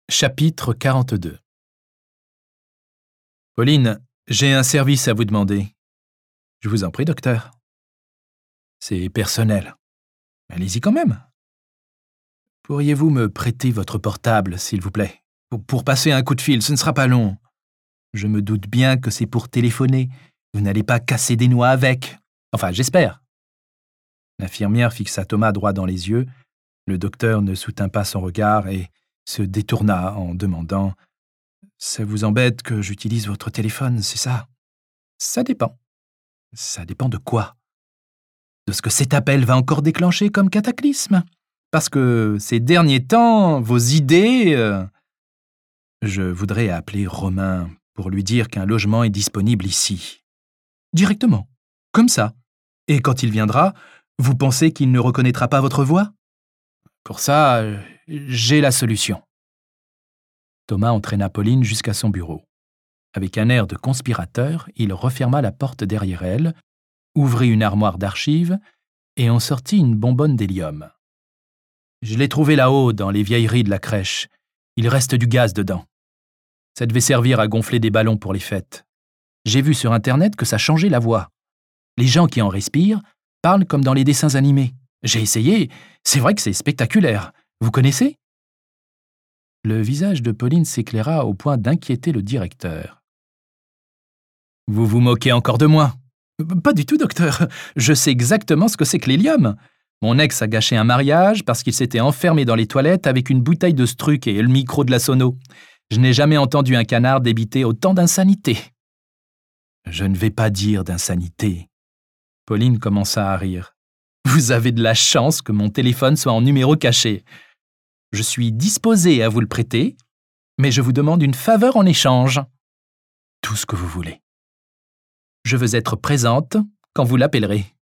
Chapitre 42. Pauline, j'ai un service à vous demander. Je vous en prie, docteur. C'est personnel. Allez-y quand même. Pourriez-vous me prêter votre portable, s'il vous plaît, pour passer un coup de fil, ce ne sera pas long. Je me doute bien que c'est pour téléphoner. Vous n'allez pas casser des noix avec. Enfin, j'espère. L'infirmière fixa Thomas droit dans les yeux. Le docteur ne soutint pas son regard et se détourna en demandant « Ça vous embête que j'utilise votre téléphone, c'est ça ?»« Ça dépend. »« Ça dépend de quoi ? De ce que cet appel va encore déclencher comme cataclysme. Parce que ces derniers temps, vos idées... Je voudrais appeler Romain pour lui dire qu'un logement est disponible ici. Directement, comme ça. Et quand il viendra, vous pensez qu'il ne reconnaîtra pas votre voix ? Pour ça, j'ai la solution. Thomas entraîna Pauline jusqu'à son bureau. Avec un air de conspirateur, il referma la porte derrière elle, ouvrit une armoire d'archives et en sortit une bonbonne d'hélium. « Je l'ai trouvée là-haut, dans les vieilleries de la crèche. Il reste du gaz dedans. Ça devait servir à gonfler des ballons pour les fêtes. J'ai vu sur Internet que ça changeait la voix. Les gens qui en respirent parlent comme dans les dessins animés. J'ai essayé, c'est vrai que c'est spectaculaire. Vous connaissez ?» Le visage de Pauline s'éclaira au point d'inquiéter le directeur. « Vous vous moquez encore de moi ?»« Pas du tout, docteur. Je sais exactement ce que c'est que l'hélium. Mon ex a gâché un mariage parce qu'il s'était enfermé dans les toilettes avec une bouteille de Struc et le micro de la sono. Je n'ai jamais entendu un canard débiter autant d'insanité. » « Je ne vais pas dire d'insanité. » Pauline commença à rire. « Vous avez de la chance que mon téléphone soit en numéro caché. Je suis disposé à vous le prêter, mais je vous demande une faveur en échange. Tout ce que vous voulez. Je veux être présente quand vous l'appellerez.